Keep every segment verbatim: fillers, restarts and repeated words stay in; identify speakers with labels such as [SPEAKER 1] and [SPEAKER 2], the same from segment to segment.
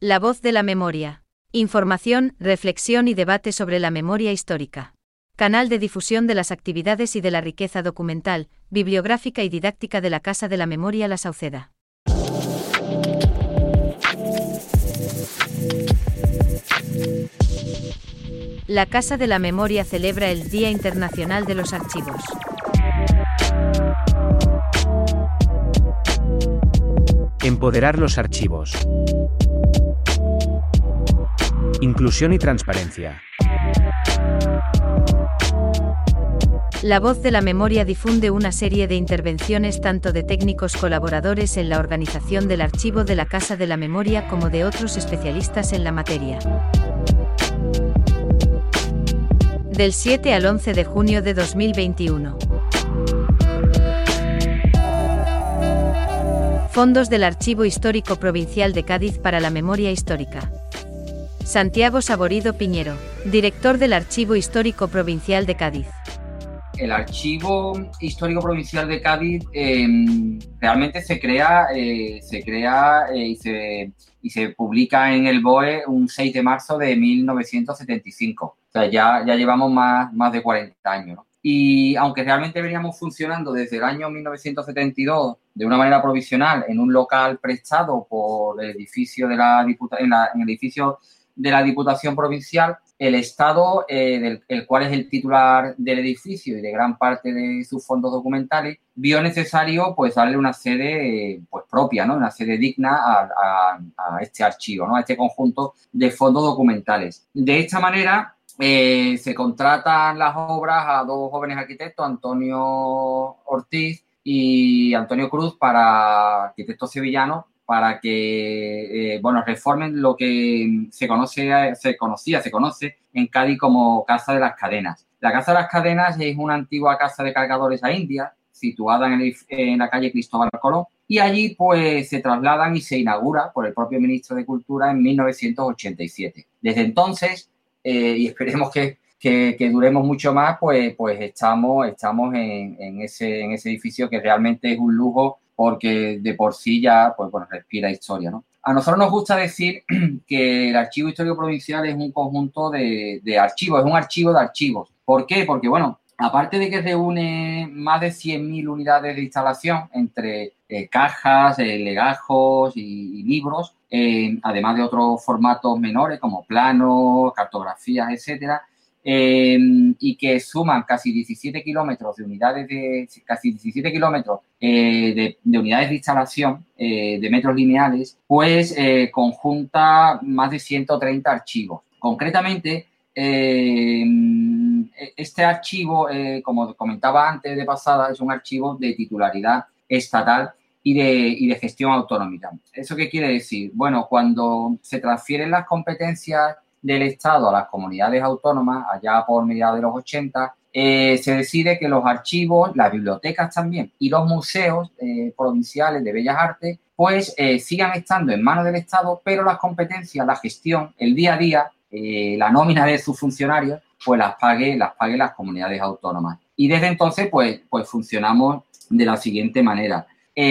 [SPEAKER 1] La voz de la memoria. Información, reflexión y debate sobre la memoria histórica. Canal de difusión de las actividades y de la riqueza documental, bibliográfica y didáctica de la Casa de la Memoria La Sauceda. La Casa de la Memoria celebra el Día Internacional de los Archivos.
[SPEAKER 2] Empoderar los archivos. Inclusión y transparencia.
[SPEAKER 1] La voz de la memoria difunde una serie de intervenciones tanto de técnicos colaboradores en la organización del archivo de la Casa de la Memoria como de otros especialistas en la materia. Del siete al once de junio de dos mil veintiuno. Fondos del Archivo Histórico Provincial de Cádiz para la Memoria Histórica. Santiago Saborido Piñero, director del Archivo Histórico Provincial de Cádiz.
[SPEAKER 3] El Archivo Histórico Provincial de Cádiz eh, realmente se crea, eh, se crea eh, y, se, y se publica en el B O E un seis de marzo de mil novecientos setenta y cinco. O sea, ya, ya llevamos más, más de cuarenta años, ¿no? Y aunque realmente veníamos funcionando desde el año mil novecientos setenta y dos de una manera provisional en un local prestado por el edificio de la Diputa- en, la, en el edificio de la Diputación Provincial, el Estado, eh, del el cual es el titular del edificio y de gran parte de sus fondos documentales, vio necesario pues darle una sede eh, pues propia, ¿no? Una sede digna a, a, a este archivo, ¿no? A este conjunto de fondos documentales. De esta manera eh, se contratan las obras a dos jóvenes arquitectos, Antonio Ortiz y Antonio Cruz, para arquitectos sevillanos, para que, eh, bueno, reformen lo que se conoce, se conocía, se conoce en Cádiz como Casa de las Cadenas. La Casa de las Cadenas es una antigua casa de cargadores a India, situada en, el, en la calle Cristóbal Colón, y allí, pues, se trasladan y se inaugura por el propio ministro de Cultura en mil novecientos ochenta y siete. Desde entonces, eh, y esperemos que, que, que duremos mucho más, pues, pues estamos, estamos en, en, ese, en ese edificio que realmente es un lujo, porque de por sí ya, pues bueno, respira historia, ¿no? A nosotros nos gusta decir que el Archivo Histórico Provincial es un conjunto de, de archivos, es un archivo de archivos. ¿Por qué? Porque, bueno, aparte de que reúne más de cien mil unidades de instalación entre eh, cajas, eh, legajos y, y libros, eh, además de otros formatos menores como planos, cartografías, etcétera, Eh, y que suman casi diecisiete kilómetros de unidades de casi diecisiete kilómetros eh, de, de unidades de instalación eh, de metros lineales, pues eh, conjunta más de ciento treinta archivos. Concretamente, eh, este archivo, eh, como comentaba antes de pasada, es un archivo de titularidad estatal y de, y de gestión autonómica. ¿Eso qué quiere decir? Bueno, cuando se transfieren las competencias del Estado a las comunidades autónomas, allá por mediados de los ochenta, eh, se decide que los archivos, las bibliotecas también y los museos eh, provinciales de Bellas Artes, pues eh, sigan estando en manos del Estado, pero las competencias, la gestión, el día a día, eh, la nómina de sus funcionarios, pues las pague, las pague las comunidades autónomas. Y desde entonces, pues, pues funcionamos de la siguiente manera.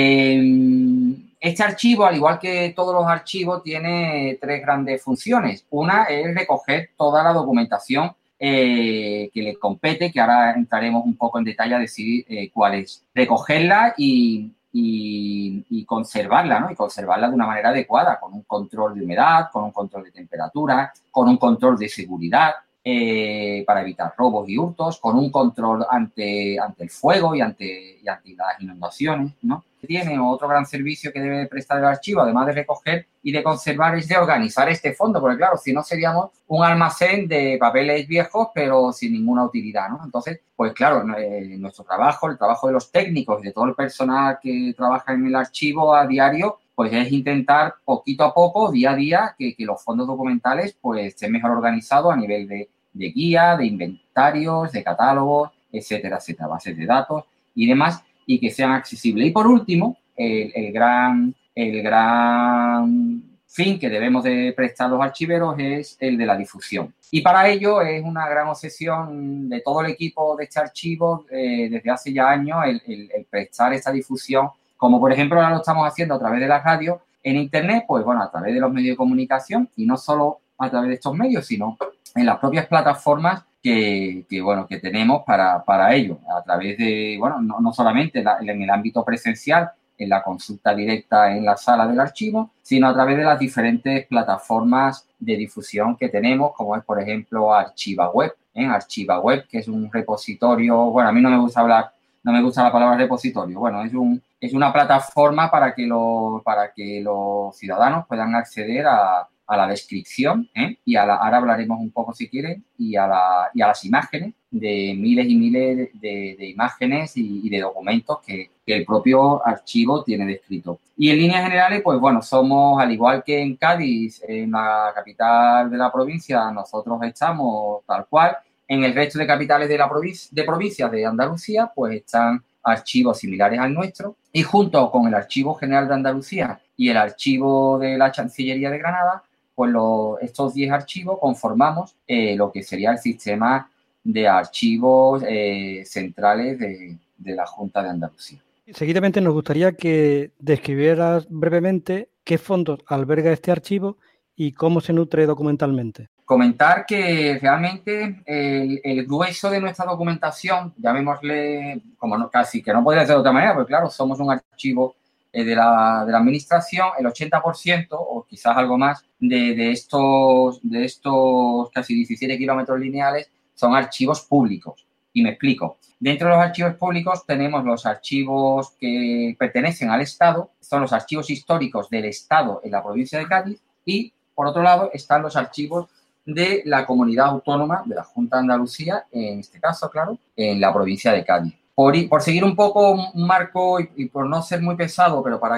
[SPEAKER 3] Eh, Este archivo, al igual que todos los archivos, tiene tres grandes funciones. Una es recoger toda la documentación eh, que le compete, que ahora entraremos un poco en detalle a decidir eh, cuál es. Recogerla y, y, y conservarla, ¿no? Y conservarla de una manera adecuada, con un control de humedad, con un control de temperatura, con un control de seguridad eh, para evitar robos y hurtos, con un control ante, ante el fuego y ante, y ante las inundaciones, ¿no? Tiene otro gran servicio que debe prestar el archivo, además de recoger y de conservar, es de organizar este fondo, porque claro, si no seríamos un almacén de papeles viejos, pero sin ninguna utilidad, ¿no? Entonces, pues claro, eh, nuestro trabajo, el trabajo de los técnicos y de todo el personal que trabaja en el archivo a diario, pues es intentar poquito a poco, día a día, que, que los fondos documentales pues estén mejor organizados a nivel de, de guía, de inventarios, de catálogos, etcétera, etcétera, bases de datos y demás, y que sean accesibles. Y por último, el, el, gran, el gran fin que debemos de prestar los archiveros es el de la difusión. Y para ello es una gran obsesión de todo el equipo de este archivo eh, desde hace ya años el, el, el prestar esta difusión, como por ejemplo ahora lo estamos haciendo a través de la radio, en Internet, pues bueno, a través de los medios de comunicación y no solo a través de estos medios, sino en las propias plataformas que, que bueno, que tenemos para, para ello, a través de, bueno, no, no solamente en, la, en el ámbito presencial, en la consulta directa en la sala del archivo, sino a través de las diferentes plataformas de difusión que tenemos, como es, por ejemplo, ArchivaWeb, ¿eh? ArchivaWeb, que es un repositorio, bueno, a mí no me gusta hablar, no me gusta la palabra repositorio, bueno, es un es una plataforma para que los, para que los ciudadanos puedan acceder a, a la descripción, ¿eh? y a la, ahora hablaremos un poco si quieren, y a, la, y a las imágenes, de miles y miles de, de imágenes y, y de documentos que, que el propio archivo tiene descrito. Y en líneas generales, pues bueno, somos, al igual que en Cádiz, en la capital de la provincia, nosotros estamos tal cual. En el resto de capitales de la provincia, de provincias de Andalucía, pues están archivos similares al nuestro, y junto con el Archivo General de Andalucía y el Archivo de la Chancillería de Granada, pues los, estos diez archivos conformamos eh, lo que sería el sistema de archivos eh, centrales de, de la Junta de Andalucía.
[SPEAKER 4] Seguidamente nos gustaría que describieras brevemente qué fondos alberga este archivo y cómo se nutre documentalmente.
[SPEAKER 3] Comentar que realmente el, el grueso de nuestra documentación, llamémosle, como no, casi que no podría ser de otra manera, porque claro, somos un archivo eh, de, la, de la administración, el ochenta por ciento o quizás algo más de, de, estos, de estos casi diecisiete kilómetros lineales son archivos públicos. Y me explico. Dentro de los archivos públicos tenemos los archivos que pertenecen al Estado, son los archivos históricos del Estado en la provincia de Cádiz, y por otro lado están los archivos de la comunidad autónoma de la Junta de Andalucía, en este caso, claro, en la provincia de Cádiz. Por, por seguir un poco un marco y, y por no ser muy pesado, pero para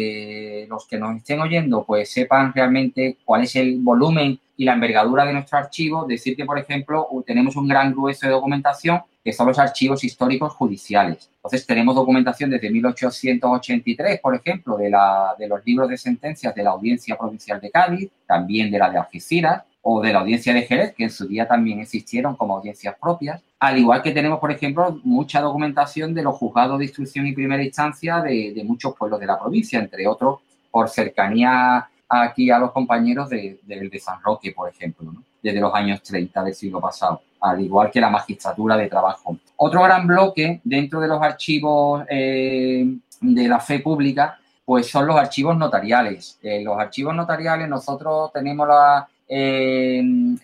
[SPEAKER 3] que los que nos estén oyendo pues sepan realmente cuál es el volumen y la envergadura de nuestro archivo, decir que, por ejemplo, tenemos un gran grueso de documentación que son los archivos históricos judiciales. Entonces, tenemos documentación desde mil ochocientos ochenta y tres, por ejemplo, de, la, de los libros de sentencias de la Audiencia Provincial de Cádiz, también de la de Algeciras, o de la Audiencia de Jerez, que en su día también existieron como audiencias propias, al igual que tenemos, por ejemplo, mucha documentación de los juzgados de instrucción y primera instancia de, de muchos pueblos de la provincia, entre otros, por cercanía aquí a los compañeros de, de, de San Roque, por ejemplo, ¿no? Desde los años treinta del siglo pasado, al igual que la magistratura de trabajo. Otro gran bloque dentro de los archivos eh, de la fe pública, pues son los archivos notariales. En los archivos notariales nosotros tenemos la Eh,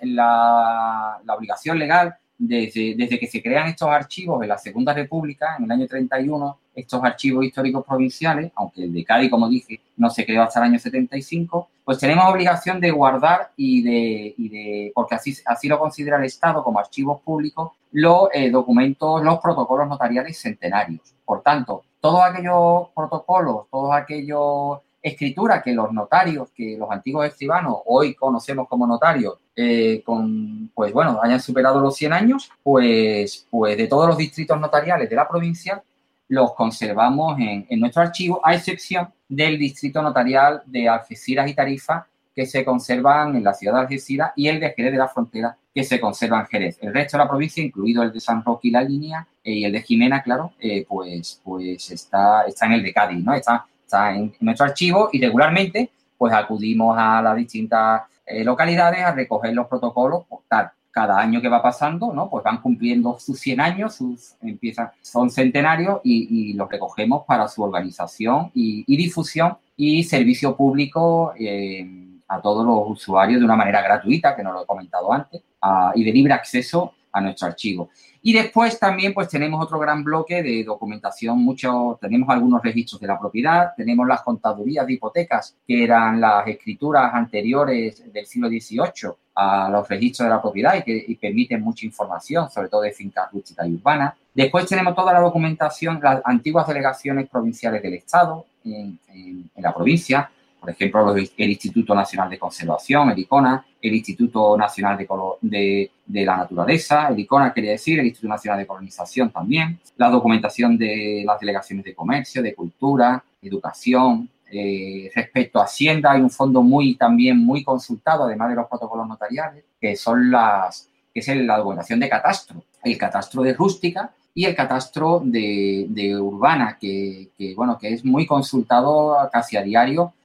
[SPEAKER 3] la, la obligación legal desde, desde que se crean estos archivos en la Segunda República, en el año treinta y uno, estos archivos históricos provinciales, aunque el de Cádiz, como dije, no se creó hasta el año setenta y cinco, pues tenemos obligación de guardar y de, y de porque así, así lo considera el Estado como archivos públicos, los eh, documentos, los protocolos notariales centenarios. Por tanto, todos aquellos protocolos, todos aquellos escritura que los notarios, que los antiguos escribanos, hoy conocemos como notarios, eh, con, pues bueno, hayan superado los cien años, pues, pues de todos los distritos notariales de la provincia los conservamos en, en nuestro archivo, a excepción del distrito notarial de Algeciras y Tarifa, que se conservan en la ciudad de Algeciras, y el de Jerez de la Frontera, que se conserva en Jerez. El resto de la provincia, incluido el de San Roque y La Línea, eh, y el de Jimena, claro, eh, pues, pues está, está en el de Cádiz, ¿no? Está Está en nuestro archivo y regularmente pues acudimos a las distintas eh, localidades a recoger los protocolos. Pues, tal, cada año que va pasando, ¿no? Pues van cumpliendo sus cien años, sus, empiezan, son centenarios y, y los recogemos para su organización y, y difusión y servicio público eh, a todos los usuarios de una manera gratuita, que no lo he comentado antes, a, y de libre acceso a nuestro archivo. Y después también pues tenemos otro gran bloque de documentación, mucho, tenemos algunos registros de la propiedad, tenemos las contadurías de hipotecas, que eran las escrituras anteriores del siglo dieciocho a los registros de la propiedad y que y permiten mucha información, sobre todo de fincas rústicas y urbanas. Después tenemos toda la documentación, las antiguas delegaciones provinciales del Estado en, en, en la provincia, por ejemplo, el Instituto Nacional de Conservación, el ICONA, el Instituto Nacional de, de, de la Naturaleza, el ICONA quería decir, el Instituto Nacional de Colonización también, la documentación de las delegaciones de comercio, de cultura, educación. Eh, respecto a Hacienda, hay un fondo muy también muy consultado, además de los protocolos notariales, que son las, que es la documentación de catastro, el catastro de rústica y el catastro de, de urbana, que, que, bueno, que es muy consultado casi a diario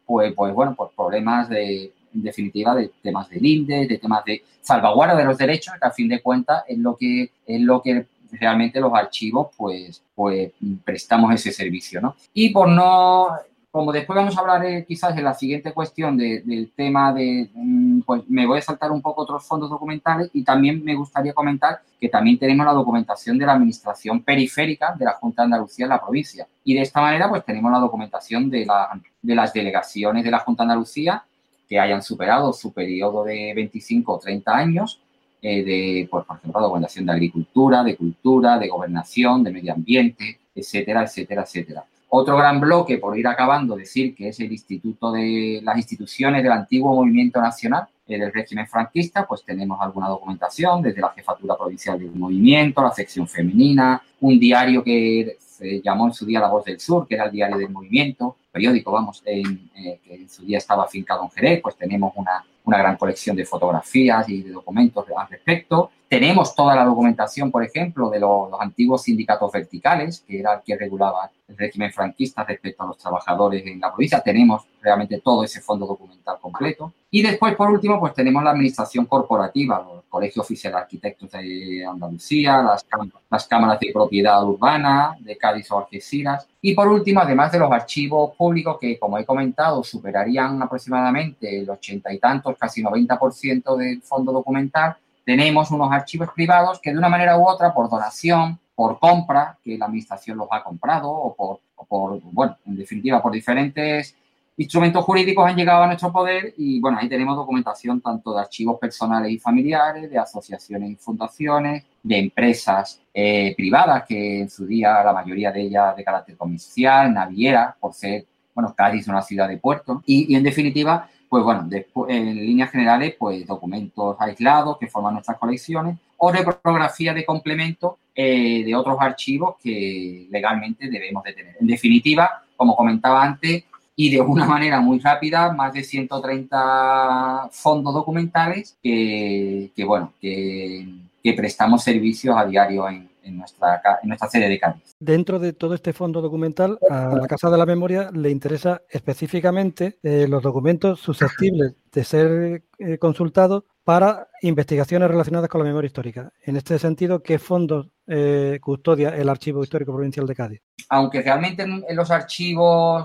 [SPEAKER 3] pues, pues bueno, pues problemas de, en definitiva, de temas de lindes, de temas de salvaguarda de los derechos, que a fin de cuentas es lo que, es lo que realmente los archivos, pues, pues prestamos ese servicio, ¿no? Y por no, como después vamos a hablar eh, quizás en la siguiente cuestión de, del tema de, pues me voy a saltar un poco otros fondos documentales y también me gustaría comentar que también tenemos la documentación de la administración periférica de la Junta de Andalucía en la provincia. Y de esta manera, pues tenemos la documentación de, la, de las delegaciones de la Junta de Andalucía que hayan superado su periodo de veinticinco o treinta años, eh, de, pues, por ejemplo, documentación de agricultura, de cultura, de gobernación, de medio ambiente, etcétera, etcétera, etcétera. Otro gran bloque, por ir acabando, decir que es el Instituto de las instituciones del antiguo Movimiento Nacional eh, del régimen franquista, pues tenemos alguna documentación desde la Jefatura Provincial del Movimiento, la sección femenina, un diario que se llamó en su día La Voz del Sur, que era el diario del movimiento, periódico, vamos, en, eh, que en su día estaba afincado en Jerez, pues tenemos una, una gran colección de fotografías y de documentos al respecto. Tenemos toda la documentación, por ejemplo, de los, los antiguos sindicatos verticales, que era el que regulaba el régimen franquista respecto a los trabajadores en la provincia. Tenemos realmente todo ese fondo documental completo. Y después, por último, pues tenemos la administración corporativa, los Colegio Oficial de Arquitectos de Andalucía, las, las cámaras de propiedad urbana de Cádiz o Algeciras. Y por último, además de los archivos públicos que, como he comentado, superarían aproximadamente el ochenta y tantos, casi noventa por ciento del fondo documental, tenemos unos archivos privados que de una manera u otra, por donación, por compra, que la administración los ha comprado o por, o por bueno, en definitiva, por diferentes instrumentos jurídicos han llegado a nuestro poder y, bueno, ahí tenemos documentación tanto de archivos personales y familiares, de asociaciones y fundaciones, de empresas eh, privadas, que en su día la mayoría de ellas de carácter comercial, naviera, por ser, bueno, Cádiz una ciudad de puerto y, y en definitiva, pues bueno, después, en líneas generales, pues documentos aislados que forman nuestras colecciones o reprografía de complemento eh, de otros archivos que legalmente debemos de tener. En definitiva, como comentaba antes, y de una manera muy rápida, más de ciento treinta fondos documentales que, que bueno, que, que prestamos servicios a diario en, en, nuestra, en nuestra sede de Cádiz.
[SPEAKER 4] Dentro de todo este fondo documental, a la Casa de la Memoria le interesa específicamente eh, los documentos susceptibles de ser eh, consultados para investigaciones relacionadas con la memoria histórica. En este sentido, ¿qué fondos eh, custodia el Archivo Histórico Provincial de Cádiz?
[SPEAKER 3] Aunque realmente en, en los archivos,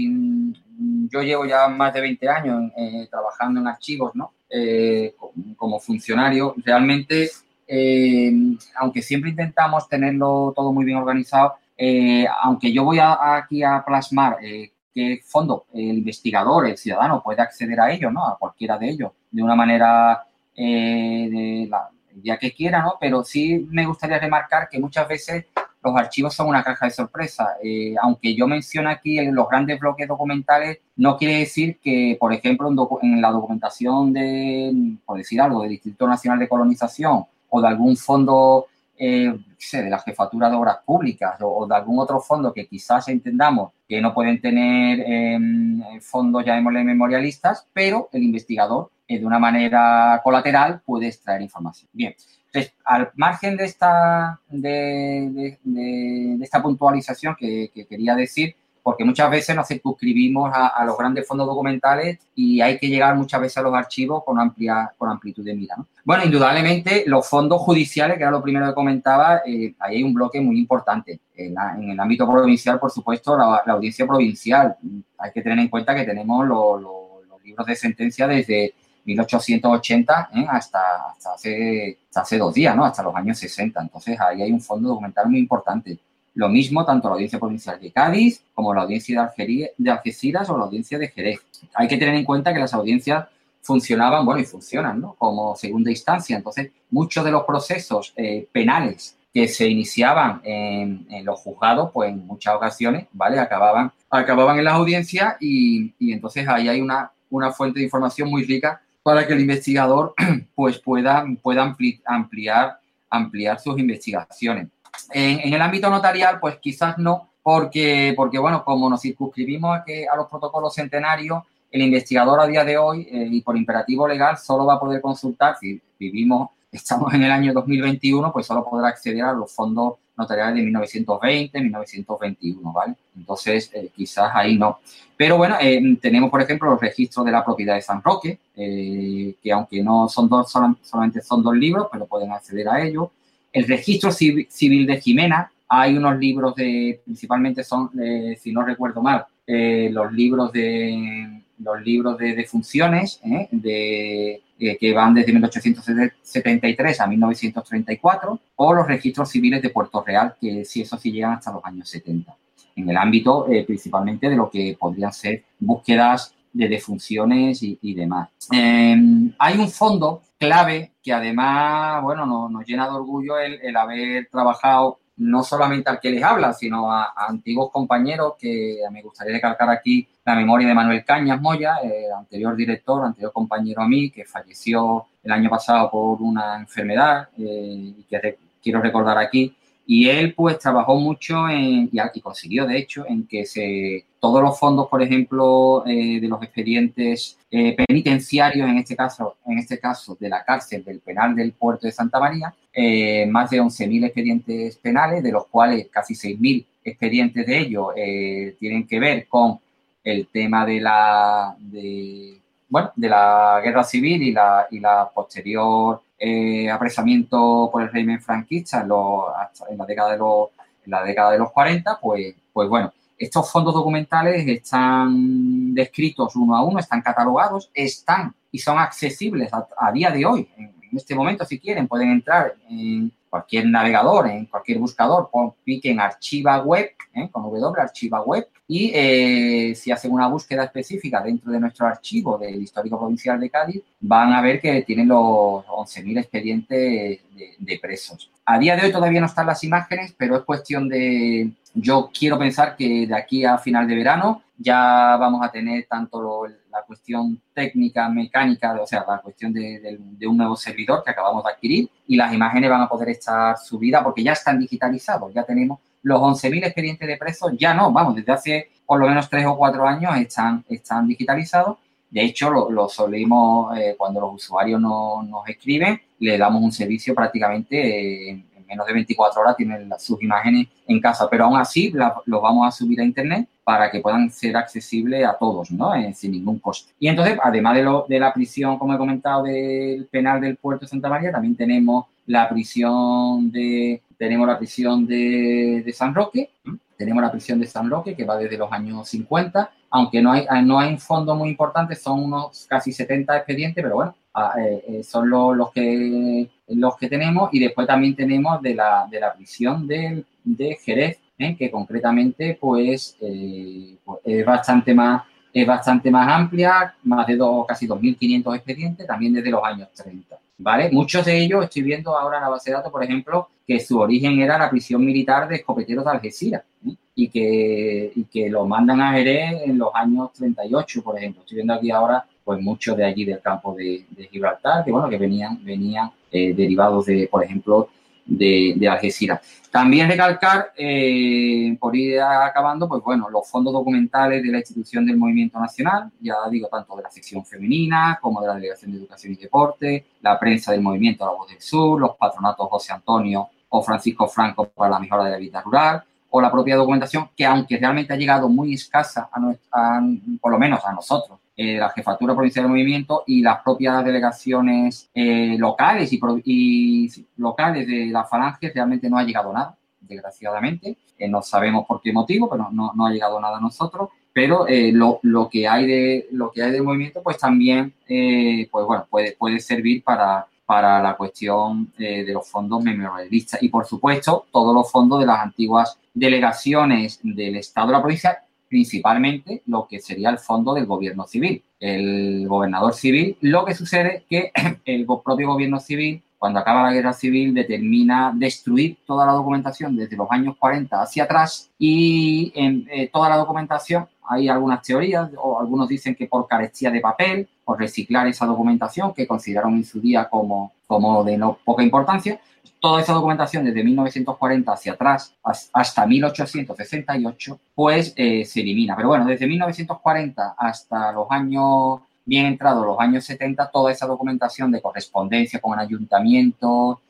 [SPEAKER 3] y yo llevo ya más de veinte años eh, trabajando en archivos, ¿no? Eh, como funcionario, realmente, eh, aunque siempre intentamos tenerlo todo muy bien organizado, eh, aunque yo voy a, a aquí a plasmar eh, qué fondo el investigador, el ciudadano puede acceder a ellos, ¿no? A cualquiera de ellos, de una manera eh, de la, el día que quiera, ¿no? Pero sí me gustaría remarcar que muchas veces los archivos son una caja de sorpresa. Eh, aunque yo menciono aquí en los grandes bloques documentales, no quiere decir que, por ejemplo, en, docu en la documentación de, por decir algo, del Instituto Nacional de Colonización o de algún fondo eh, sé, de la Jefatura de Obras Públicas o, o de algún otro fondo que quizás entendamos que no pueden tener eh, fondos, llamémosle memorialistas, pero el investigador eh, de una manera colateral puede extraer información. Bien. Entonces, al margen de esta, de, de, de, de esta puntualización que, que quería decir, porque muchas veces nos circunscribimos a, a los grandes fondos documentales y hay que llegar muchas veces a los archivos con amplia con amplitud de mira, ¿no? Bueno, indudablemente los fondos judiciales, que era lo primero que comentaba, eh, ahí hay un bloque muy importante. En, la, en el ámbito provincial, por supuesto, la, la audiencia provincial. Hay que tener en cuenta que tenemos lo, lo, los libros de sentencia desde mil ochocientos ochenta ¿eh? hasta, hasta, hace, hasta hace dos días, ¿no? Hasta los años sesenta. Entonces, ahí hay un fondo documental muy importante. Lo mismo tanto la Audiencia Provincial de Cádiz como la Audiencia de, Algería, de Algeciras o la Audiencia de Jerez. Hay que tener en cuenta que las audiencias funcionaban, bueno, y funcionan, ¿no? Como segunda instancia. Entonces, muchos de los procesos eh, penales que se iniciaban en, en los juzgados, pues en muchas ocasiones, ¿vale? Acababan, acababan en las audiencias y, y entonces ahí hay una, una fuente de información muy rica para que el investigador pues pueda, pueda ampli, ampliar, ampliar sus investigaciones. En, en el ámbito notarial, pues quizás no, porque, porque bueno, como nos circunscribimos a, que, a los protocolos centenarios, el investigador a día de hoy, eh, y por imperativo legal, solo va a poder consultar, si vivimos, estamos en el año dos mil veintiuno, pues solo podrá acceder a los fondos notariales de mil novecientos veinte, mil novecientos veintiuno, ¿vale? Entonces, eh, quizás ahí no. Pero bueno, eh, tenemos, por ejemplo, los registros de la propiedad de San Roque, eh, que aunque no son dos, solamente son dos libros, pero pueden acceder a ellos. El registro civil de Jimena, hay unos libros de, principalmente son, eh, si no recuerdo mal, eh, los libros de los libros de, de funciones, ¿eh? de, eh, que van desde mil ochocientos setenta y tres a mil novecientos treinta y cuatro, o los registros civiles de Puerto Real, que sí, eso sí llegan hasta los años setenta, en el ámbito eh, principalmente de lo que podrían ser búsquedas de defunciones y, y demás. Eh, hay un fondo clave que además, bueno, nos, nos llena de orgullo el, el haber trabajado no solamente al que les habla, sino a, a antiguos compañeros que me gustaría recalcar aquí la memoria de Manuel Cañas Moya, el anterior director, anterior compañero a mí, que falleció el año pasado por una enfermedad eh, y que re, quiero recordar aquí. Y él, pues, trabajó mucho en, y, y consiguió, de hecho, en que se, todos los fondos, por ejemplo, eh, de los expedientes eh, penitenciarios, en este caso, en este caso, de la cárcel del penal del puerto de Santa María, eh, más de once mil expedientes penales, de los cuales casi seis mil expedientes de ellos eh, tienen que ver con el tema de la, de, bueno, de la guerra civil y la, y la posterior Eh, apresamiento por el régimen franquista en, los, hasta en, la década de los, en la década de los cuarenta, pues, pues bueno, estos fondos documentales están descritos uno a uno, están catalogados, están y son accesibles a, a día de hoy. En, en este momento, si quieren, pueden entrar en cualquier navegador, en cualquier buscador, piquen Archiva Web, ¿eh? con W, Archiva Web, y eh, si hacen una búsqueda específica dentro de nuestro archivo del Histórico Provincial de Cádiz, van a ver que tienen los once mil expedientes de, de presos. A día de hoy todavía no están las imágenes, pero es cuestión de... Yo quiero pensar que de aquí a final de verano ya vamos a tener tanto lo, la cuestión técnica, mecánica, o sea, la cuestión de, de, de un nuevo servidor que acabamos de adquirir, y las imágenes van a poder estar subidas porque ya están digitalizados, ya tenemos los once mil expedientes de presos, ya no, vamos, desde hace por lo menos tres o cuatro años están, están digitalizados. De hecho, lo, lo solimos, eh, cuando los usuarios no, nos escriben, le damos un servicio prácticamente eh, en, en menos de veinticuatro horas, tienen las, sus imágenes en casa, pero aún así la, los vamos a subir a internet para que puedan ser accesibles a todos, ¿no? Eh, sin ningún coste. Y entonces, además de, lo, de la prisión, como he comentado, del penal del puerto de Santa María, también tenemos la prisión de, tenemos la prisión de, de San Roque, tenemos la prisión de San Roque, que va desde los años cincuenta, aunque no hay, no hay un fondo muy importante, son unos casi setenta expedientes, pero bueno, eh, son los, los, que, los que tenemos. Y después también tenemos de la, de la prisión de, de Jerez, ¿eh? que concretamente pues, eh, pues es bastante más es bastante más amplia, más de dos, casi dos mil quinientos expedientes, también desde los años treinta, ¿vale? Muchos de ellos, estoy viendo ahora en la base de datos, por ejemplo, que su origen era la prisión militar de escopeteros de Algeciras, ¿eh? y, que, y que lo mandan a Jerez en los años treinta y ocho, por ejemplo. Estoy viendo aquí ahora, pues, muchos de allí del campo de, de Gibraltar, que, bueno, que venían, venían eh, derivados de, por ejemplo, de, de Algeciras. También recalcar, eh, por ir acabando, pues bueno, los fondos documentales de la institución del Movimiento Nacional, ya digo, tanto de la sección femenina como de la Delegación de Educación y Deporte, la prensa del Movimiento La Voz del Sur, los patronatos José Antonio o Francisco Franco para la mejora de la vida rural, o la propia documentación, que aunque realmente ha llegado muy escasa, a nuestra, a, por lo menos a nosotros, eh, la Jefatura Provincial del Movimiento y las propias delegaciones eh, locales y, y sí, locales de la Falange, realmente no ha llegado nada, desgraciadamente. Eh, no sabemos por qué motivo, pero no, no ha llegado nada a nosotros. Pero eh, lo, lo que hay de lo que hay del movimiento, pues también, eh, pues bueno, puede, puede servir para para la cuestión eh, de los fondos memorialistas. Y, por supuesto, todos los fondos de las antiguas delegaciones del Estado de la provincia, principalmente lo que sería el fondo del gobierno civil, el gobernador civil. Lo que sucede es que el propio gobierno civil, cuando acaba la guerra civil, determina destruir toda la documentación desde los años cuarenta hacia atrás y en eh, toda la documentación, hay algunas teorías, o algunos dicen que por carestía de papel, por reciclar esa documentación que consideraron en su día como, como de no poca importancia, toda esa documentación desde mil novecientos cuarenta hacia atrás hasta mil ochocientos sesenta y ocho, pues eh, se elimina. Pero bueno, desde mil novecientos cuarenta hasta los años, bien entrados los años setenta, toda esa documentación de correspondencia con el ayuntamiento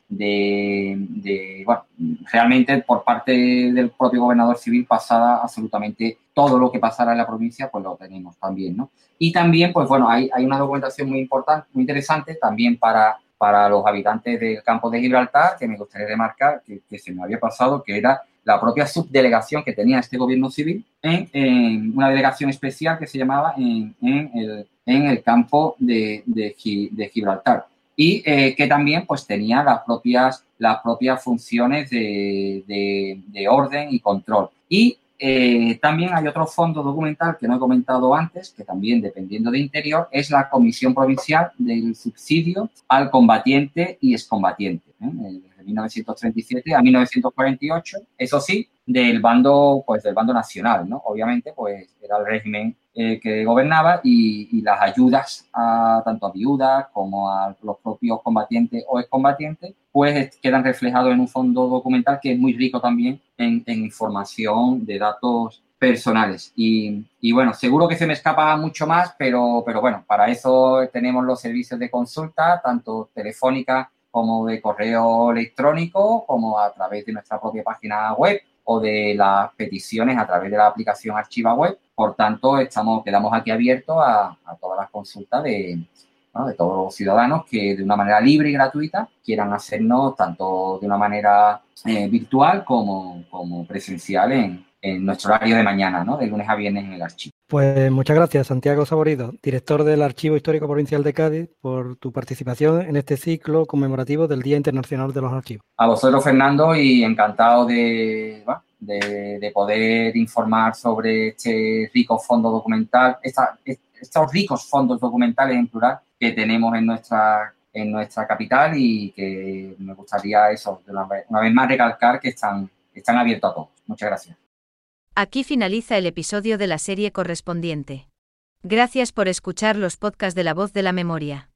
[SPEAKER 3] de, de, bueno, realmente por parte del propio gobernador civil pasada absolutamente todo lo que pasara en la provincia, pues lo tenemos también, ¿no? Y también, pues bueno, hay, hay una documentación muy importante, muy interesante también para, para los habitantes del campo de Gibraltar, que me gustaría remarcar, que, que se me había pasado, que era la propia subdelegación que tenía este gobierno civil en, en una delegación especial que se llamaba en, en, el, en el campo de, de, de Gibraltar. Y eh, que también pues tenía las propias, las propias funciones de, de, de orden y control. Y eh, también hay otro fondo documental que no he comentado antes, que también, dependiendo de Interior, es la Comisión Provincial del Subsidio al Combatiente y Excombatiente, ¿eh? Desde mil novecientos treinta y siete a mil novecientos cuarenta y ocho, eso sí, del bando, pues, del bando nacional, ¿no? Obviamente, pues, era el régimen eh, que gobernaba y, y las ayudas a tanto a viudas como a los propios combatientes o excombatientes, pues quedan reflejados en un fondo documental que es muy rico también en, en información de datos personales. Y, y bueno, seguro que se me escapa mucho más, pero, pero bueno, para eso tenemos los servicios de consulta, tanto telefónica como de correo electrónico, como a través de nuestra propia página web o de las peticiones a través de la aplicación Archiva Web. Por tanto, estamos, quedamos aquí abiertos a, a todas las consultas de, ¿no? de todos los ciudadanos que de una manera libre y gratuita quieran hacernos tanto de una manera eh, virtual como, como presencial en, en nuestro horario de mañana, ¿no? De lunes a viernes en el archivo.
[SPEAKER 4] Pues muchas gracias, Santiago Saborido, director del Archivo Histórico Provincial de Cádiz, por tu participación en este ciclo conmemorativo del Día Internacional de los Archivos.
[SPEAKER 3] A vosotros, Fernando, y encantado de, bueno, de, de poder informar sobre este rico fondo documental, esta, estos ricos fondos documentales en plural que tenemos en nuestra, en nuestra capital y que me gustaría eso, de una, vez, una vez más recalcar que están, están abiertos a todos. Muchas gracias.
[SPEAKER 1] Aquí finaliza el episodio de la serie correspondiente. Gracias por escuchar los podcasts de La Voz de la Memoria.